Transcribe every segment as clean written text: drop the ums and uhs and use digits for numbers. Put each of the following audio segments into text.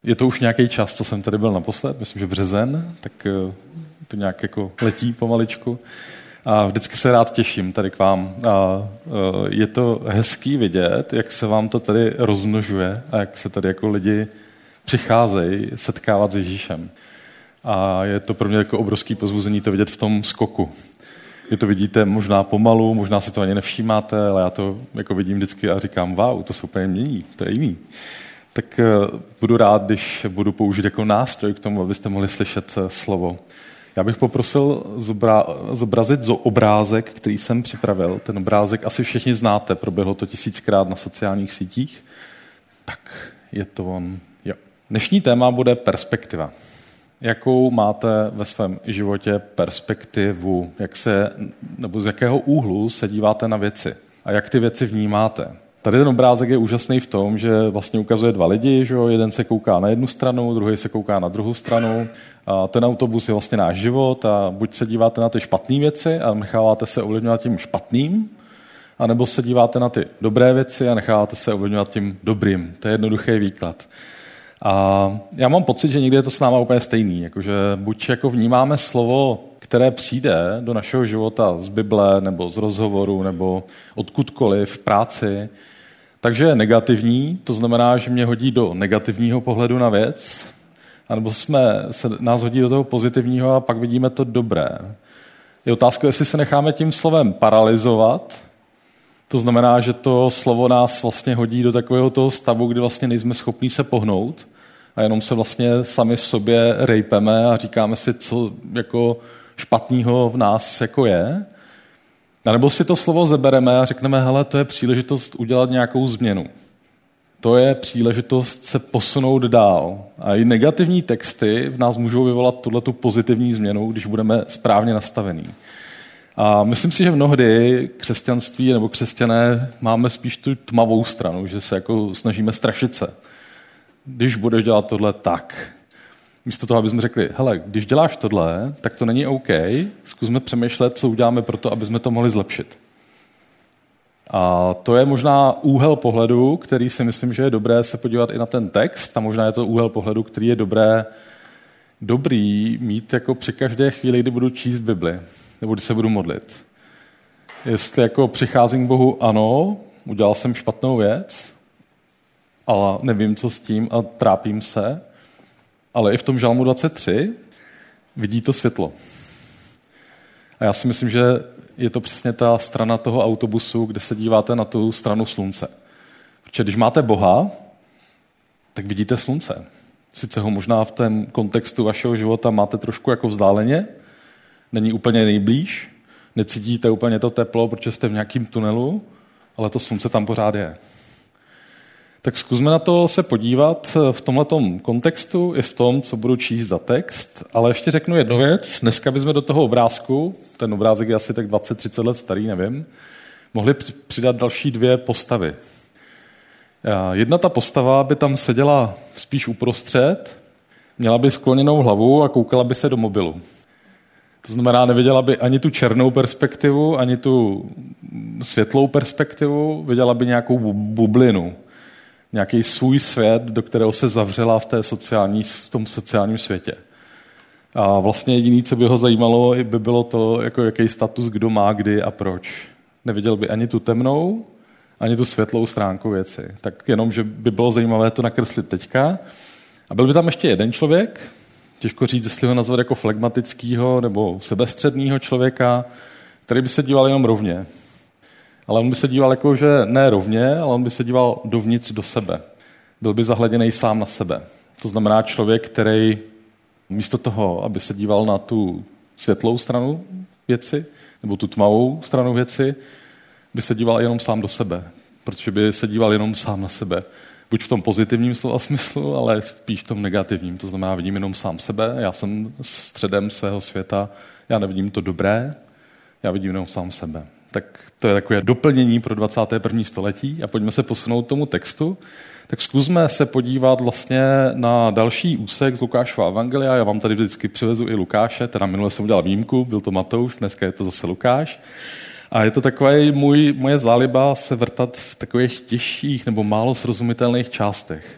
Je to už nějaký čas, co jsem tady byl naposled, myslím, že březen, tak to nějak jako letí pomaličku. A vždycky se rád těším tady k vám. A je to hezký vidět, jak se vám to tady rozmnožuje a jak se tady jako lidi přicházejí setkávat s Ježíšem. A je to pro mě jako obrovský pozbuzení to vidět v tom skoku. Vy to vidíte možná pomalu, možná si to ani nevšímáte, ale já to jako vidím vždycky a říkám, wow, to se úplně mění, to je jiný. Tak budu rád, když budu použít jako nástroj k tomu, abyste mohli slyšet slovo. Já bych poprosil zobrazit obrázek, který jsem připravil. Ten obrázek asi všichni znáte, proběhlo to 1000krát na sociálních sítích. Tak, je to on. Jo. Dnešní téma bude perspektiva. Jakou máte ve svém životě perspektivu? Nebo z jakého úhlu se díváte na věci? A jak ty věci vnímáte? Tady ten obrázek je úžasný v tom, že vlastně ukazuje dva lidi, že jeden se kouká na jednu stranu, druhý se kouká na druhou stranu. A ten autobus je vlastně náš život a buď se díváte na ty špatné věci a necháváte se ovlivňovat tím špatným, anebo se díváte na ty dobré věci a necháváte se ovlivňovat tím dobrým. To je jednoduchý výklad. A já mám pocit, že někdy je to s náma úplně stejný, jakože buď jako vnímáme slovo, které přijde do našeho života z Bible nebo z rozhovoru nebo odkudkoliv v práci, takže je negativní, to znamená, že mě hodí do negativního pohledu na věc, anebo nás hodí do toho pozitivního a pak vidíme to dobré. Je otázka, jestli se necháme tím slovem paralyzovat, to znamená, že to slovo nás vlastně hodí do takového toho stavu, kdy vlastně nejsme schopní se pohnout a jenom se vlastně sami sobě rejpeme a říkáme si, co jako špatného v nás jako je. A nebo si to slovo zebereme a řekneme, hele, to je příležitost udělat nějakou změnu. To je příležitost se posunout dál. A i negativní texty v nás můžou vyvolat tuhletu pozitivní změnu, když budeme správně nastavení. A myslím si, že mnohdy křesťanství nebo křesťané máme spíš tu tmavou stranu, že se jako snažíme strašit se. Když budeš dělat tohle, tak. Místo toho, aby jsme řekli, hele, když děláš tohle, tak to není OK, zkusme přemýšlet, co uděláme pro to, aby jsme to mohli zlepšit. A to je možná úhel pohledu, který si myslím, že je dobré se podívat i na ten text, a možná je to úhel pohledu, který je dobrý mít jako při každé chvíli, kdy budu číst Bibli, nebo když se budu modlit. Jestli jako přicházím k Bohu, ano, udělal jsem špatnou věc, ale nevím, co s tím a trápím se, ale i v tom Žalmu 23 vidí to světlo. A já si myslím, že je to přesně ta strana toho autobusu, kde se díváte na tu stranu slunce. Protože když máte Boha, tak vidíte slunce. Sice ho možná v tom kontextu vašeho života máte trošku jako vzdáleně, není úplně nejblíž, necítíte úplně to teplo, protože jste v nějakém tunelu, ale to slunce tam pořád je. Tak zkusme na to se podívat v tomhletom kontextu, i v tom, co budu číst za text, ale ještě řeknu jednu věc. Dneska bychom do toho obrázku, ten obrázek je asi tak 20-30 let starý, nevím, mohli přidat další dvě postavy. Jedna ta postava by tam seděla spíš uprostřed, měla by skloněnou hlavu a koukala by se do mobilu. To znamená, neviděla by ani tu černou perspektivu, ani tu světlou perspektivu, viděla by nějakou bublinu, nějaký svůj svět, do kterého se zavřela v tom sociálním světě. A vlastně jediné, co by ho zajímalo, by bylo to, jako jaký status kdo má, kdy a proč. Neviděl by ani tu temnou, ani tu světlou stránku věci. Tak jenom, že by bylo zajímavé to nakreslit teďka. A byl by tam ještě jeden člověk, těžko říct, jestli ho nazvat jako flegmatického nebo sebestředného člověka, který by se díval jenom rovně. Ale on by se díval jako, že ne rovně, ale on by se díval dovnitř do sebe. Byl by zahleděnej sám na sebe. To znamená člověk, který místo toho, aby se díval na tu světlou stranu věci, nebo tu tmavou stranu věci, by se díval jenom sám do sebe. Protože by se díval jenom sám na sebe. Buď v tom pozitivním slova smyslu, ale spíš v tom negativním. To znamená, vidím jenom sám sebe, já jsem středem svého světa, já nevidím to dobré, já vidím jenom sám sebe. Tak to je takové doplnění pro 21. století a pojďme se posunout tomu textu. Tak zkusme se podívat vlastně na další úsek z Lukášova evangelia. Já vám tady vždycky přivezu i Lukáše, teda minule jsem udělal výjimku, byl to Matouš, dneska je to zase Lukáš. A je to taková moje záliba se vrtat v takových těžších nebo málo srozumitelných částech.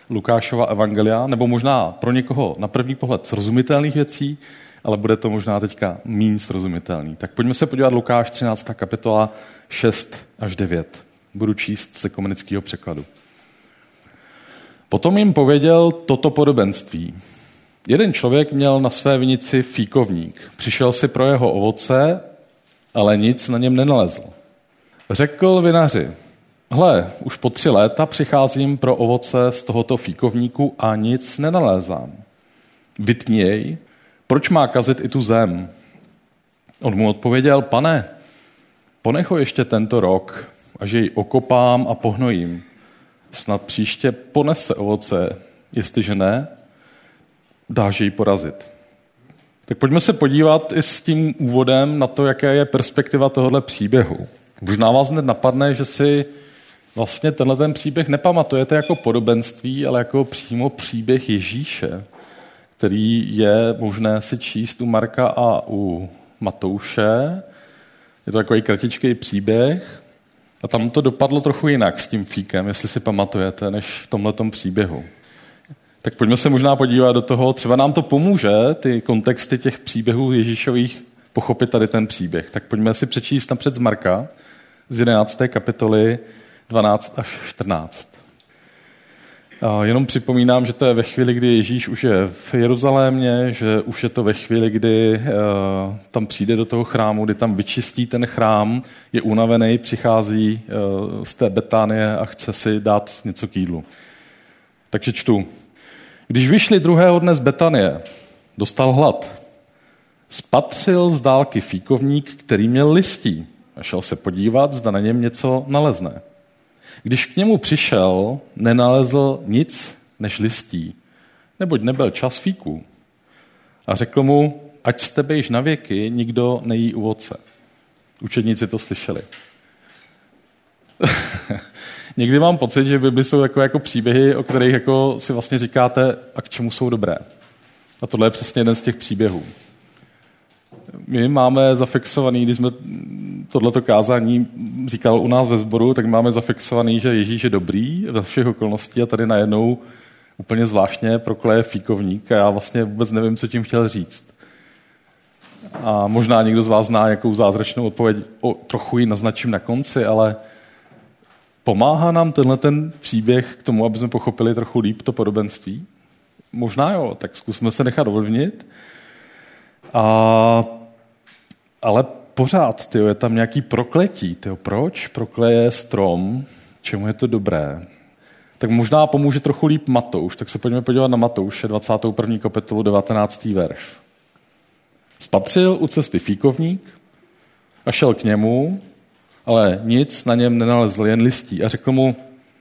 Lukášova evangelia, nebo možná pro někoho na první pohled srozumitelných věcí, ale bude to možná teďka méně srozumitelný. Tak pojďme se podívat Lukáš 13. kapitola 6 až 9. Budu číst z ekumenického překladu. Potom jim pověděl toto podobenství. Jeden člověk měl na své vinici fíkovník. Přišel si pro jeho ovoce, ale nic na něm nenalezl. Řekl vinaři, hle, už po 3 léta přicházím pro ovoce z tohoto fíkovníku a nic nenalézám. Vytni jej, proč má kazit i tu zem? On mu odpověděl, pane, ponech ho ještě tento rok, až jej okopám a pohnojím. Snad příště ponese ovoce, jestliže ne, dáš jej porazit. Tak pojďme se podívat i s tím úvodem na to, jaká je perspektiva tohohle příběhu. Možná vás hned napadne, že si vlastně tenhle ten příběh nepamatujete jako podobenství, ale jako přímo příběh Ježíše, který je možné si číst u Marka a u Matouše. Je to takový kratičký příběh a tam to dopadlo trochu jinak s tím fíkem, jestli si pamatujete, než v tomhletom příběhu. Tak pojďme se možná podívat do toho, třeba nám to pomůže, ty kontexty těch příběhů Ježíšových, pochopit tady ten příběh. Tak pojďme si přečíst napřed z Marka, z 11. kapitoly 12 až 14. A jenom připomínám, že to je ve chvíli, kdy Ježíš už je v Jeruzalémě, že už je to ve chvíli, kdy tam přijde do toho chrámu, kdy tam vyčistí ten chrám, je unavený, přichází z té Betánie a chce si dát něco k jídlu. Takže čtu. Když vyšli druhého dne z Betanie, dostal hlad. Spatřil z dálky fíkovník, který měl listí a šel se podívat, zda na něm něco nalezne. Když k němu přišel, nenalezl nic než listí, neboť nebyl čas fíků. A řekl mu, ať z tebe již na věky nikdo nejí ovoce. Učedníci to slyšeli. Někdy mám pocit, že v Bibli jsou takové jako příběhy, o kterých jako si vlastně říkáte, a k čemu jsou dobré. A tohle je přesně jeden z těch příběhů. My máme zafixovaný, když jsme tohleto kázání říkal u nás ve sboru, tak máme zafixovaný, že Ježíš je dobrý ve všech okolností a tady najednou úplně zvláštně prokleje fíkovník a já vlastně vůbec nevím, co tím chtěl říct. A možná někdo z vás zná jakou zázračnou odpověď, trochu ji naznačím na konci, ale pomáhá nám tenhle ten příběh k tomu, aby jsme pochopili trochu líp to podobenství? Možná jo, tak zkusme se nechat ovlivnit. Ale pořád, je tam nějaký prokletí. Proč prokleje strom? Čemu je to dobré? Tak možná pomůže trochu líp Matouš. Tak se pojďme podívat na Matouše, 21. kapitolu, 19. verš. Spatřil u cesty fíkovník a šel k němu, ale nic na něm nenalezl, jen listí. A řekl mu,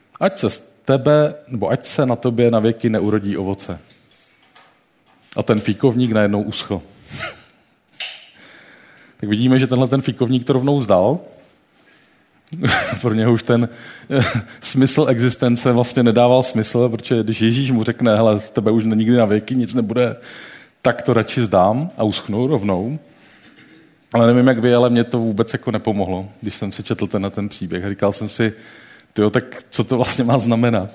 ať se na tobě na věky neurodí ovoce. A ten fíkovník najednou uschl. Tak vidíme, že tenhle ten fíkovník to rovnou vzdal. Pro něho už ten smysl existence vlastně nedával smysl, protože když Ježíš mu řekne, hele, z tebe už nikdy na věky nic nebude, tak to radši zdám a uschnu rovnou. Ale nevím, jak vy, ale mě to vůbec jako nepomohlo, když jsem si četl ten příběh. Říkal jsem si, tak co to vlastně má znamenat?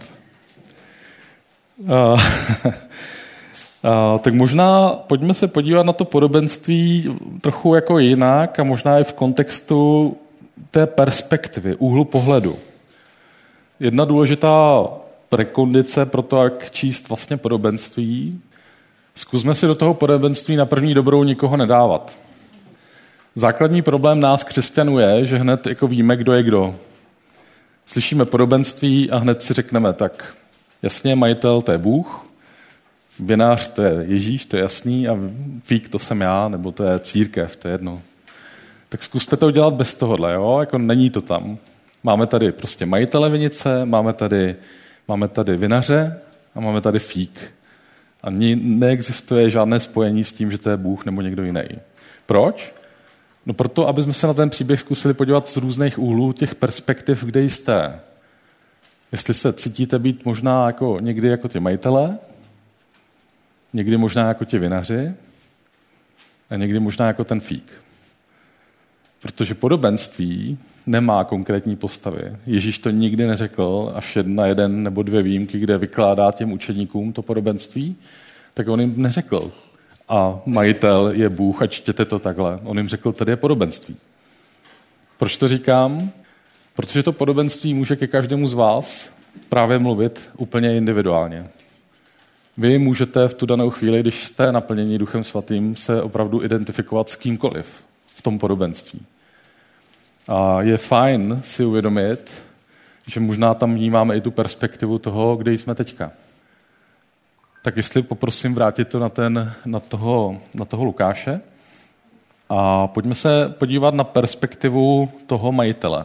Tak možná pojďme se podívat na to podobenství trochu jako jinak a možná i v kontextu té perspektivy, úhlu pohledu. Jedna důležitá prekondice pro to, jak číst vlastně podobenství, zkusme si do toho podobenství na první dobrou nikoho nedávat. Základní problém nás křesťanů je, že hned jako víme, kdo je kdo. Slyšíme podobenství a hned si řekneme, tak jasně, majitel to je Bůh, vinař to je Ježíš, to je jasný, a fík to jsem já, nebo to je církev, to je jedno. Tak zkuste to udělat bez tohohle, jo? Jako není to tam. Máme tady prostě majitele vinice, máme tady vinaře a máme tady fík. A neexistuje žádné spojení s tím, že to je Bůh nebo někdo jiný. Proč? No proto, aby jsme se na ten příběh zkusili podívat z různých úhlů těch perspektiv, kde jste. Jestli se cítíte být možná jako někdy jako ti majitelé, někdy možná jako ti vinaři a někdy možná jako ten fík. Protože podobenství nemá konkrétní postavy. Ježíš to nikdy neřekl, až na jeden nebo dvě výjimky, kde vykládá těm učedníkům to podobenství, tak on jim neřekl. A majitel je Bůh a čtěte to takhle. On jim řekl, tady je podobenství. Proč to říkám? Protože to podobenství může ke každému z vás právě mluvit úplně individuálně. Vy můžete v tu danou chvíli, když jste naplněni Duchem Svatým, se opravdu identifikovat s kýmkoliv v tom podobenství. A je fajn si uvědomit, že možná tam vnímáme i tu perspektivu toho, kde jsme teďka. Tak jestli poprosím vrátit to na toho Lukáše a pojďme se podívat na perspektivu toho majitele.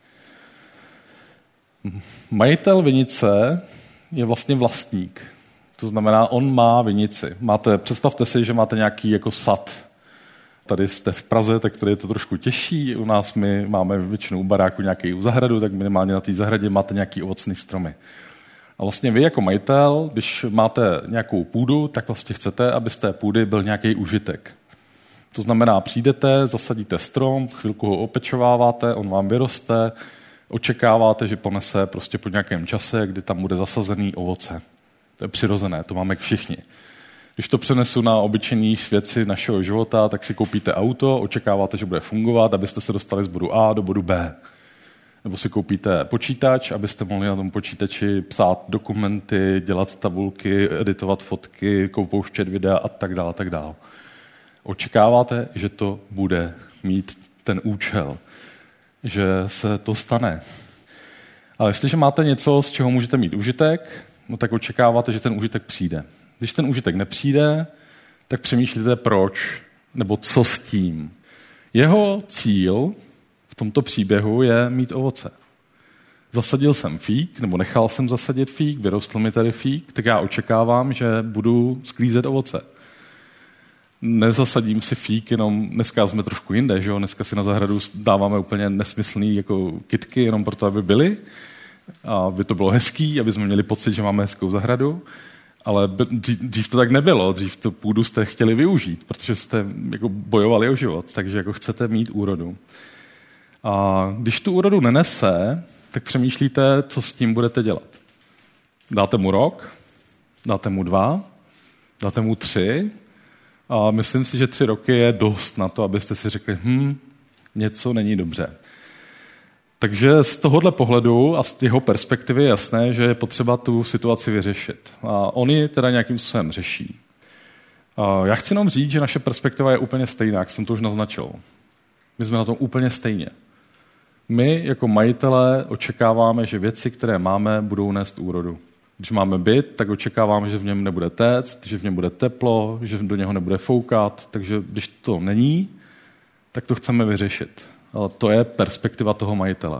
Majitel vinice je vlastně vlastník. To znamená, on má vinici. Představte si, že máte nějaký jako sad. Tady jste v Praze, tak tady je to trošku těžší. U nás my máme většinou u baráku nějaký zahradu, tak minimálně na té zahradě máte nějaký ovocný stromy. A vlastně vy jako majitel, když máte nějakou půdu, tak vlastně chcete, aby z té půdy byl nějaký užitek. To znamená, přijdete, zasadíte strom, chvilku ho opečováváte, on vám vyroste, očekáváte, že ponese prostě po nějakém čase, kdy tam bude zasazený ovoce. To je přirozené, to máme všichni. Když to přenesu na obyčejné věci našeho života, tak si koupíte auto, očekáváte, že bude fungovat, abyste se dostali z bodu A do bodu B. Nebo si koupíte počítač, abyste mohli na tom počítači psát dokumenty, dělat tabulky, editovat fotky, pouštět videa a tak dále, tak dále. Očekáváte, že to bude mít ten účel, že se to stane. Ale jestliže máte něco, z čeho můžete mít užitek, no tak očekáváte, že ten užitek přijde. Když ten užitek nepřijde, tak přemýšlíte proč, nebo co s tím. Jeho cíl v tomto příběhu je mít ovoce. Zasadil jsem fík, nebo nechal jsem zasadit fík, vyrostl mi tady fík, tak já očekávám, že budu sklízet ovoce. Nezasadím si fík, jenom dneska jsme trošku jinde, že jo? Dneska si na zahradu dáváme úplně nesmyslný jako kytky, jenom proto, aby byly. A aby to bylo hezký, aby jsme měli pocit, že máme hezkou zahradu. Ale dřív to tak nebylo, dřív tu půdu jste chtěli využít, protože jste jako bojovali o život, takže jako chcete mít úrodu. A když tu úrodu nenese, tak přemýšlíte, co s tím budete dělat. Dáte mu rok, dáte mu 2, dáte mu 3 a myslím si, že 3 roky je dost na to, abyste si řekli, něco není dobře. Takže z tohohle pohledu a z jeho perspektivy je jasné, že je potřeba tu situaci vyřešit. A on ji teda nějakým způsobem řeší. Já chci jenom říct, že naše perspektiva je úplně stejná, jak jsem to už naznačil. My jsme na tom úplně stejně. My jako majitelé očekáváme, že věci, které máme, budou nést úrodu. Když máme byt, tak očekáváme, že v něm nebude téct, že v něm bude teplo, že do něho nebude foukat, takže když to není, tak to chceme vyřešit. Ale to je perspektiva toho majitele.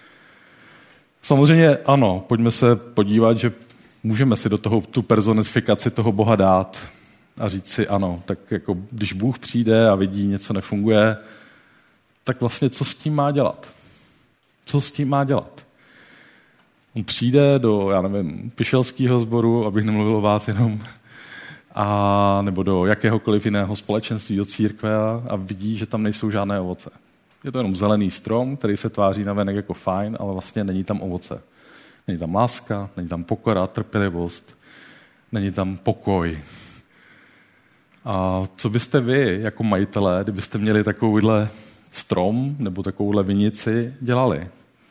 Samozřejmě ano, pojďme se podívat, že můžeme si do toho tu personifikaci toho Boha dát a říct si ano, tak jako když Bůh přijde a vidí, něco nefunguje, tak vlastně co s tím má dělat? Co s tím má dělat? On přijde do, já nevím, pišelského sboru, abych nemluvil o vás jenom, nebo do jakéhokoliv jiného společenství, do církve a vidí, že tam nejsou žádné ovoce. Je to jenom zelený strom, který se tváří navenek jako fajn, ale vlastně není tam ovoce. Není tam láska, není tam pokora, trpělivost, není tam pokoj. A co byste vy, jako majitelé, kdybyste měli takovýhle strom nebo takovouhle vinici, dělali?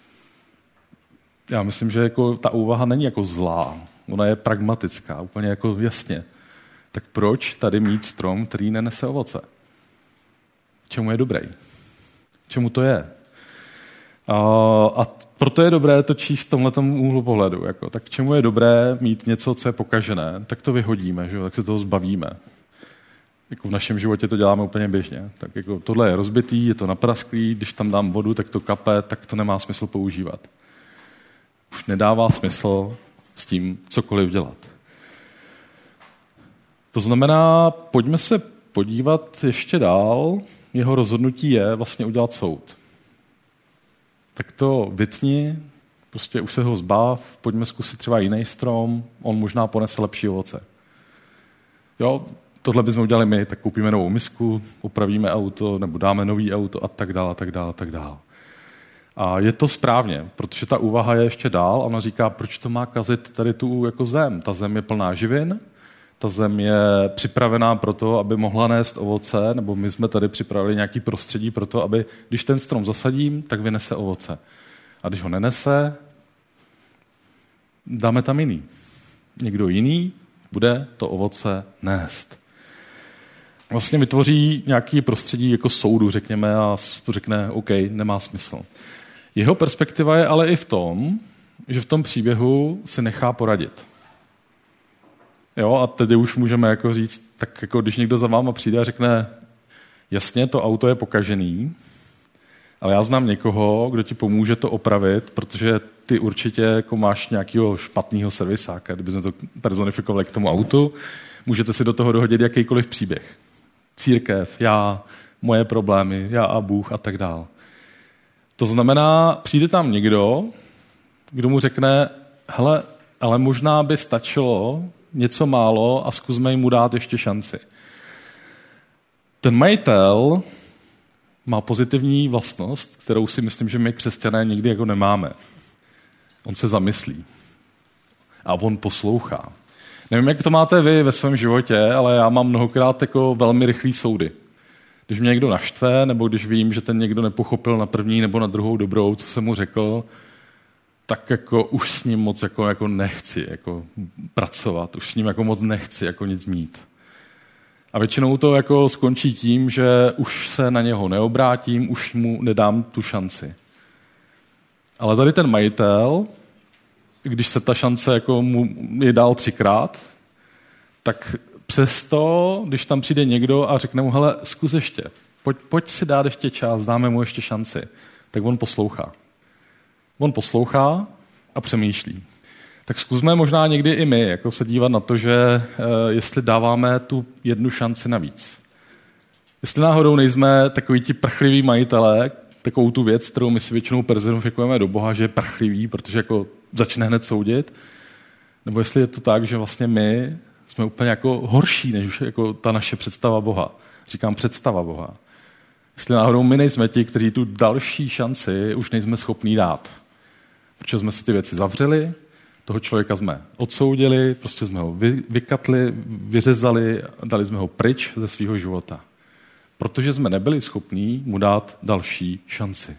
Já myslím, že jako ta úvaha není jako zlá. Ona je pragmatická, úplně jako jasně. Tak proč tady mít strom, který nenese ovoce? Čemu je dobrý? Čemu to je? A proto je dobré to číst v tomhletom úhlu pohledu. Jako. Tak čemu je dobré mít něco, co je pokažené? Tak to vyhodíme, že? Tak se toho zbavíme. Jako v našem životě to děláme úplně běžně. Tak jako tohle je rozbitý, je to naprasklý, když tam dám vodu, tak to kape, tak to nemá smysl používat. Už nedává smysl s tím cokoliv dělat. To znamená, pojďme se podívat ještě dál. Jeho rozhodnutí je vlastně udělat soud. Tak to vytni, prostě už se ho zbav, pojďme zkusit třeba jiný strom, on možná ponese lepší ovoce. Jo, tohle bychom udělali my, tak koupíme novou misku, opravíme auto, nebo dáme nový auto a tak dále, a tak dále, a tak dále. A je to správně, protože ta úvaha je ještě dál a ona říká, proč to má kazit tady tu jako zem. Ta zem je plná živin, ta zem je připravená pro to, aby mohla nést ovoce, nebo my jsme tady připravili nějaký prostředí pro to, aby když ten strom zasadím, tak vynese ovoce. A když ho nenese, dáme tam jiný. Někdo jiný bude to ovoce nést. Vlastně vytvoří nějaký prostředí jako soudu, řekněme, a řekne, OK, nemá smysl. Jeho perspektiva je ale i v tom, že v tom příběhu si nechá poradit. Jo, a tedy už můžeme jako říct, tak jako když někdo za váma přijde a řekne, jasně, to auto je pokažený, ale já znám někoho, kdo ti pomůže to opravit, protože ty určitě jako máš nějakého špatného servisáka, kdybychom to personifikovali k tomu autu, můžete si do toho dohodit jakýkoliv příběh. Církev, já, moje problémy, já a Bůh a tak dál. To znamená, přijde tam někdo, kdo mu řekne, hele, ale možná by stačilo něco málo a zkusme jim mu dát ještě šanci. Ten majitel má pozitivní vlastnost, kterou si myslím, že my křesťané nikdy jako nemáme. On se zamyslí a on poslouchá. Nevím, jak to máte vy ve svém životě, ale já mám mnohokrát jako velmi rychlý soudy. Když mě někdo naštve, nebo když vím, že ten někdo nepochopil na první nebo na druhou dobrou, co jsem mu řekl, tak jako už s ním moc jako nechci jako pracovat, už s ním jako moc nechci jako nic mít. A většinou to jako skončí tím, že už se na něho neobrátím, už mu nedám tu šanci. Ale tady ten majitel, když se ta šance jako mu je dal 3krát, tak přesto, když tam přijde někdo a řekne mu, hele, zkus ještě, pojď si dát ještě čas, dáme mu ještě šanci, tak on poslouchá. On poslouchá a přemýšlí. Tak zkusme možná někdy i my jako se dívat na to, že jestli dáváme tu jednu šanci navíc. Jestli náhodou nejsme takový ti prchliví majitelé, takovou tu věc, kterou my si většinou personifikujeme do Boha, že je prchlivý, protože jako začne hned soudit, nebo jestli je to tak, že vlastně my jsme úplně jako horší, než jako ta naše představa Boha. Říkám představa Boha. Jestli náhodou my nejsme ti, kteří tu další šanci už nejsme schopní dát. Protože jsme si ty věci zavřeli, toho člověka jsme odsoudili, prostě jsme ho vykatli, vyřezali, dali jsme ho pryč ze svého života. Protože jsme nebyli schopní mu dát další šanci.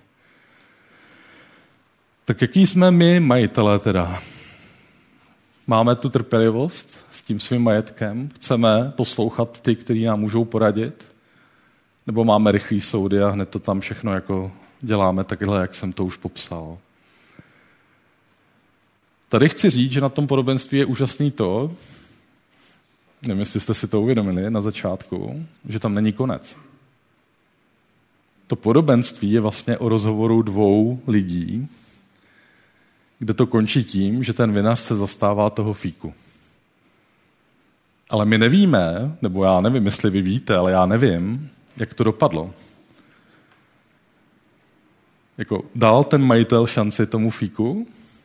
Tak jaký jsme my majitelé teda? Máme tu trpělivost s tím svým majetkem? Chceme poslouchat ty, kteří nám můžou poradit? Nebo máme rychlý soudy a hned to tam všechno jako děláme takhle, jak jsem to už popsal? Tady chci říct, že na tom podobenství je úžasný to, nevím, jestli jste si to uvědomili na začátku, že tam není konec. To podobenství je vlastně o rozhovoru dvou lidí, kde to končí tím, že ten vinař se zastává toho fíku. Ale my nevíme, nebo já nevím, jestli vy víte, ale já nevím, jak to dopadlo. Jako dal ten majitel šanci tomu fíku?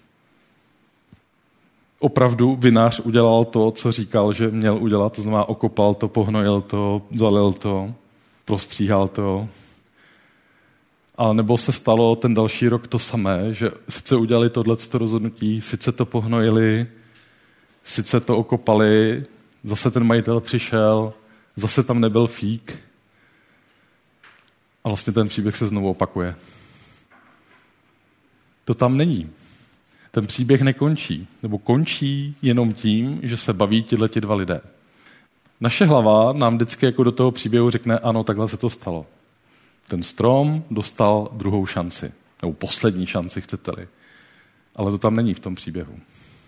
Opravdu vinař udělal to, co říkal, že měl udělat, to znamená okopal to, pohnojil to, zalil to, prostříhal to. A nebo se stalo ten další rok to samé, že sice udělali tohleto rozhodnutí, sice to pohnojili, sice to okopali, zase ten majitel přišel, zase tam nebyl fík a vlastně ten příběh se znovu opakuje. To tam není. Ten příběh nekončí, nebo končí jenom tím, že se baví tihleti dva lidé. Naše hlava nám vždycky jako do toho příběhu řekne, ano, takhle se to stalo. Ten strom dostal druhou šanci, nebo poslední šanci, chcete-li. Ale to tam není v tom příběhu.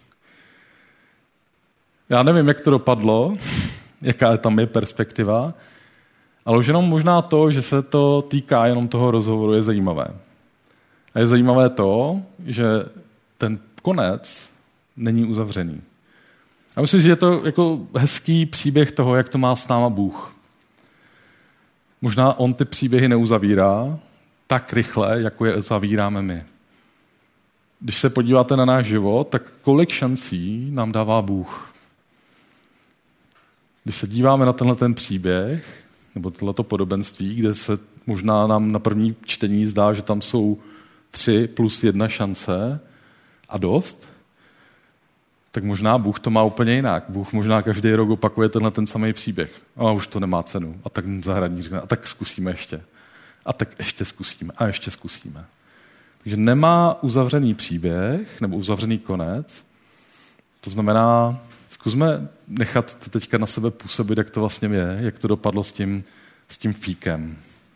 Já nevím, jak to dopadlo, jaká tam je perspektiva, ale už jenom možná to, že se to týká jenom toho rozhovoru, je zajímavé. A je zajímavé to, že ten konec není uzavřený. A myslím, že je to jako hezký příběh toho, jak to má s náma Bůh. Možná on ty příběhy neuzavírá tak rychle, jako je zavíráme my. Když se podíváte na náš život, tak kolik šancí nám dává Bůh? Když se díváme na tenhle ten příběh, nebo tohleto podobenství, kde se možná nám na první čtení zdá, že tam jsou 3+1 šance a dost, tak možná Bůh to má úplně jinak. Bůh možná každý rok opakuje tenhle ten samý příběh. A už to nemá cenu. A tak zahradník řekne, a tak zkusíme ještě. A tak ještě zkusíme. A ještě zkusíme. Takže nemá uzavřený příběh nebo uzavřený konec. To znamená, zkusme nechat to teďka na sebe působit, jak to vlastně je, jak to dopadlo s tím fíkem.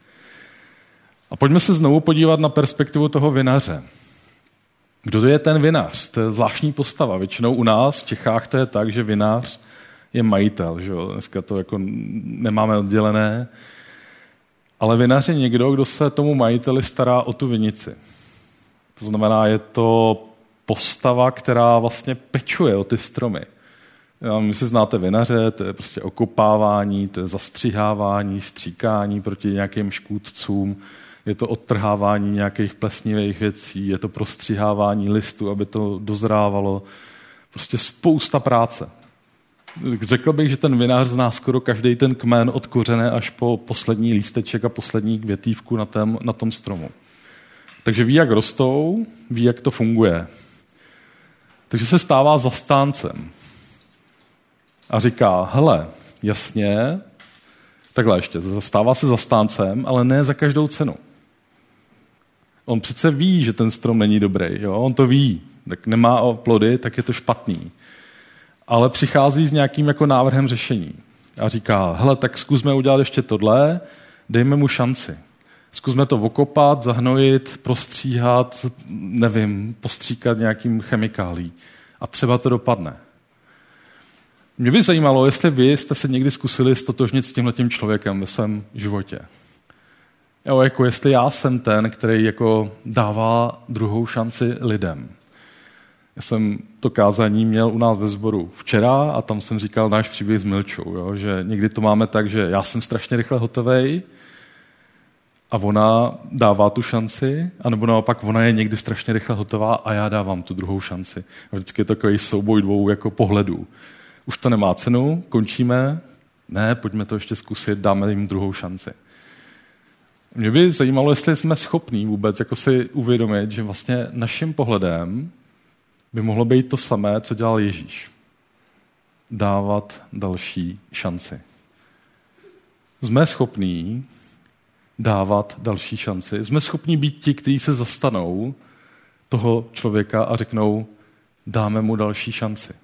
A pojďme se znovu podívat na perspektivu toho vinaře. Kdo je ten vinař? To je zvláštní postava. Většinou u nás v Čechách to je tak, že vinař je majitel. Že jo? Dneska to jako nemáme oddělené. Ale vinař je někdo, kdo se tomu majiteli stará o tu vinici. To znamená, je to postava, která vlastně pečuje o ty stromy. My si znáte vinaře, to je prostě okopávání, to je zastřihávání, stříkání proti nějakým škůdcům, je to odtrhávání nějakých plesnivých věcí, je to prostřihávání listů, aby to dozrávalo. Prostě spousta práce. Řekl bych, že ten vinař zná skoro každý ten kmen od kořene až po poslední lísteček a poslední větívku na tom stromu. Takže ví, jak rostou, ví, jak to funguje. Takže se stává zastáncem. A říká, hele, jasně, takhle ještě, stává se zastáncem, ale ne za každou cenu. On přece ví, že ten strom není dobrý, jo? On to ví, tak nemá plody, tak je to špatný. Ale přichází s nějakým jako návrhem řešení. A říká, hele, tak zkusme udělat ještě tohle, dejme mu šanci. Zkusme to okopat, zahnojit, prostříhat, nevím, postříkat nějakým chemikálí. A třeba to dopadne. Mě by zajímalo, jestli vy jste se někdy zkusili stotožnit s tímhletím člověkem ve svém životě. Jo, jako jestli já jsem ten, který jako dává druhou šanci lidem. Já jsem to kázání měl u nás ve sboru včera a tam jsem říkal náš příběh s Milčou, jo, že někdy to máme tak, že já jsem strašně rychle hotovej a ona dává tu šanci, anebo naopak ona je někdy strašně rychle hotová a já dávám tu druhou šanci. A vždycky je to takový souboj dvou jako pohledů. Už to nemá cenu, končíme, ne, pojďme to ještě zkusit, dáme jim druhou šanci. Mě by zajímalo, jestli jsme schopní vůbec jako si uvědomit, že vlastně naším pohledem by mohlo být to samé, co dělal Ježíš. Dávat další šanci. Jsme schopní dávat další šanci. Jsme schopní být ti, kteří se zastanou toho člověka a řeknou, dáme mu další šanci.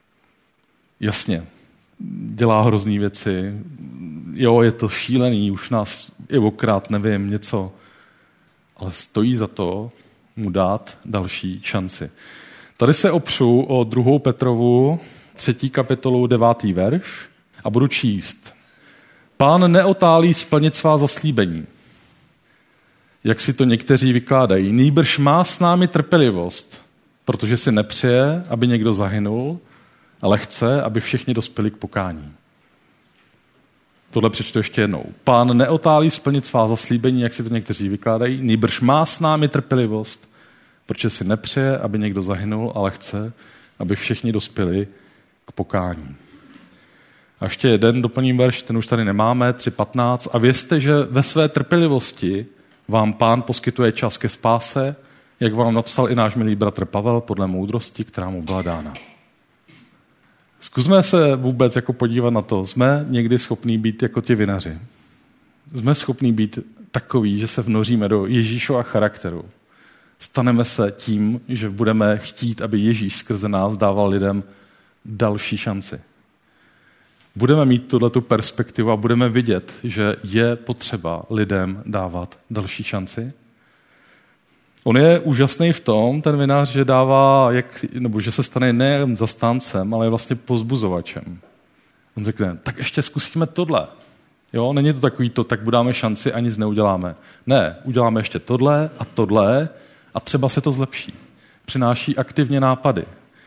Jasně, dělá hrozný věci, jo, je to šílený, už nás je okrát, nevím, něco, ale stojí za to mu dát další šanci. Tady se opřu o 2. Petrovu 3. kapitolu 9. verš a budu číst. Pán neotálí splnit svá zaslíbení, jak si to někteří vykládají. Nýbrž má s námi trpělivost, protože si nepřeje, aby někdo zahynul, ale chce, aby všichni dospěli k pokání. Tohle přečtu ještě jednou. Pán neotálí splnit svá zaslíbení, jak si to někteří vykládají, nýbrž má s námi trpělivost, protože si nepřeje, aby někdo zahynul, ale chce, aby všichni dospěli k pokání. A ještě jeden doplním verš, ten už tady nemáme, 3.15. A vězte, že ve své trpělivosti vám Pán poskytuje čas ke spáse, jak vám napsal i náš milý bratr Pavel, podle moudrosti, která mu byla dána. Zkusme se vůbec jako podívat na to. Jsme někdy schopní být jako ti vinaři. Jsme schopní být takoví, že se vnoříme do Ježíšova charakteru. Staneme se tím, že budeme chtít, aby Ježíš skrze nás dával lidem další šanci. Budeme mít tuhletu perspektivu a budeme vidět, že je potřeba lidem dávat další šanci. On je úžasný v tom, ten vinář, že dává, nebo že se stane nejen zastáncem, ale je vlastně pozbuzovačem. On řekne, tak ještě zkusíme tohle. Jo, není to takový to, tak dáme šanci a nic neuděláme. Ne, uděláme ještě tohle a třeba se to zlepší. Přináší aktivně nápady.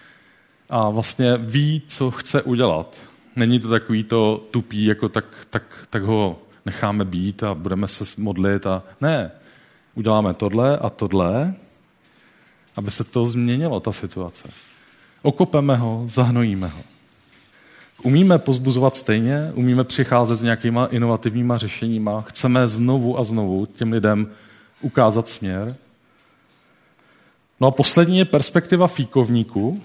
A vlastně ví, co chce udělat. Není to takový to tupý, jako tak ho necháme být a budeme se modlit. Ne, uděláme tohle a tohle, aby se to změnilo, ta situace. Okopeme ho, zahnojíme ho. Umíme pozbuzovat stejně, umíme přicházet s nějakýma inovativníma řešeníma, chceme znovu a znovu těm lidem ukázat směr. No a poslední je perspektiva fíkovníku.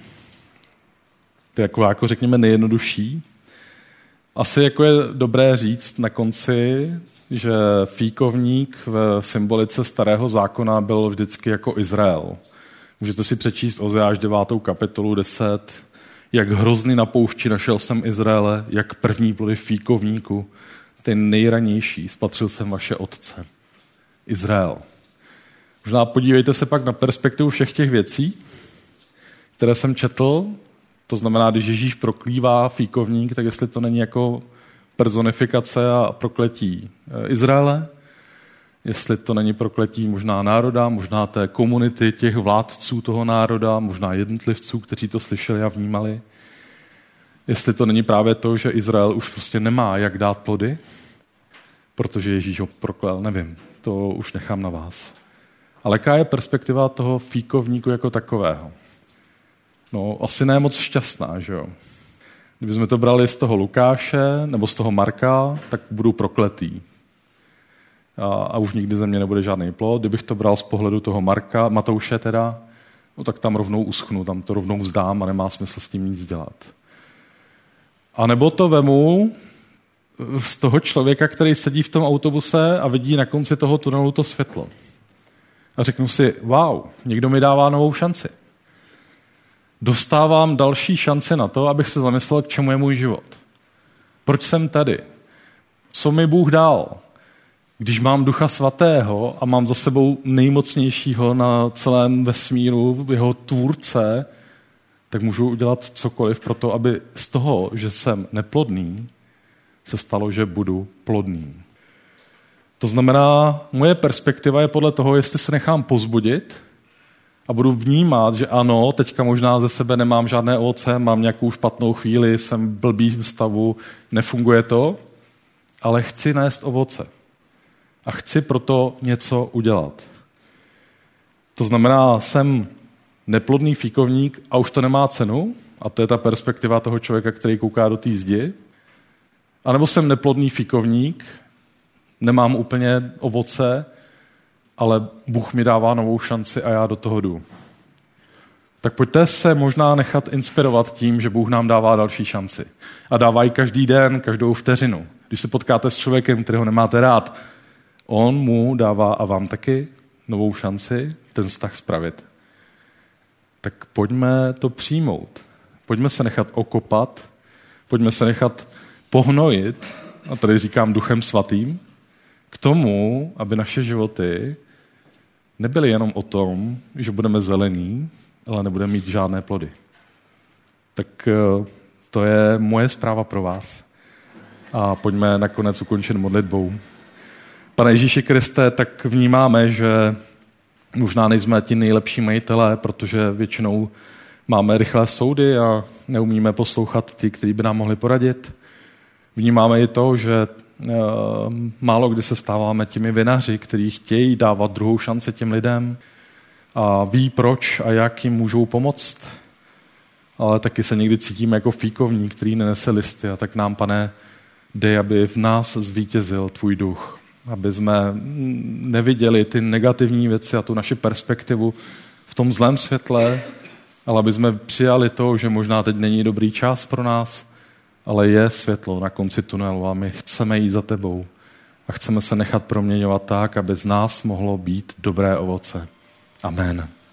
To je jako řekněme nejjednodušší. Asi jako je dobré říct na konci, že fíkovník v symbolice Starého zákona byl vždycky jako Izrael. Můžete si přečíst Ozeáš 9. kapitolu 10. Jak hrozný na poušti našel jsem Izraele, jak první plody fíkovníku, ten nejranější, spatřil jsem vaše otce. Izrael. Možná podívejte se pak na perspektivu všech těch věcí, které jsem četl. To znamená, když Ježíš proklívá fíkovník, tak jestli to není jako personifikace a prokletí Izraele, jestli to není prokletí možná národa, možná té komunity těch vládců toho národa, možná jednotlivců, kteří to slyšeli a vnímali. Jestli to není právě to, že Izrael už prostě nemá jak dát plody, protože Ježíš ho proklel, nevím, to už nechám na vás. Ale jaká je perspektiva toho fíkovníku jako takového? No, asi ne moc šťastná, že jo? Kdybychom to brali z toho Lukáše nebo z toho Marka, tak budu prokletý. A už nikdy ze mě nebude žádný plod. Kdybych to bral z pohledu toho Matouše teda, no tak tam rovnou uschnu, tam to rovnou vzdám a nemá smysl s tím nic dělat. A nebo to vemu z toho člověka, který sedí v tom autobuse a vidí na konci toho tunelu to světlo. A řeknu si, wow, někdo mi dává novou šanci. Dostávám další šanci na to, abych se zamyslel, k čemu je můj život. Proč jsem tady? Co mi Bůh dal? Když mám Ducha Svatého a mám za sebou nejmocnějšího na celém vesmíru, jeho tvůrce, tak můžu udělat cokoliv pro to, aby z toho, že jsem neplodný, se stalo, že budu plodný. To znamená, moje perspektiva je podle toho, jestli se nechám pozbudit a budu vnímat, že ano, teďka možná ze sebe nemám žádné ovoce, mám nějakou špatnou chvíli, jsem v blbým stavu, nefunguje to, ale chci nést ovoce. A chci proto něco udělat. To znamená, jsem neplodný fíkovník a už to nemá cenu, a to je ta perspektiva toho člověka, který kouká do té zdi, anebo jsem neplodný fíkovník, nemám úplně ovoce, ale Bůh mi dává novou šanci a já do toho jdu. Tak pojďte se možná nechat inspirovat tím, že Bůh nám dává další šanci. A dává ji každý den, každou vteřinu. Když se potkáte s člověkem, kterého nemáte rád, on mu dává a vám taky novou šanci ten vztah spravit. Tak pojďme to přijmout. Pojďme se nechat okopat, pojďme se nechat pohnojit, a tady říkám Duchem Svatým, k tomu, aby naše životy nebyly jenom o tom, že budeme zelení, ale nebudeme mít žádné plody. Tak to je moje zpráva pro vás. A pojďme nakonec ukončit modlitbou. Pane Ježíši Kriste, tak vnímáme, že možná nejsme ti nejlepší majitelé, protože většinou máme rychlé soudy a neumíme poslouchat ty, kteří by nám mohli poradit. Vnímáme i to, že málo kdy se stáváme těmi vinaři, kteří chtějí dávat druhou šanci těm lidem a ví proč a jak jim můžou pomoct. Ale taky se někdy cítíme jako fíkovník, který nenese listy. A tak nám, Pane, dej, aby v nás zvítězil tvůj duch. Aby jsme neviděli ty negativní věci a tu naši perspektivu v tom zlém světle, ale aby jsme přijali to, že možná teď není dobrý čas pro nás, ale je světlo na konci tunelu a my chceme jít za tebou a chceme se nechat proměňovat tak, aby z nás mohlo být dobré ovoce. Amen.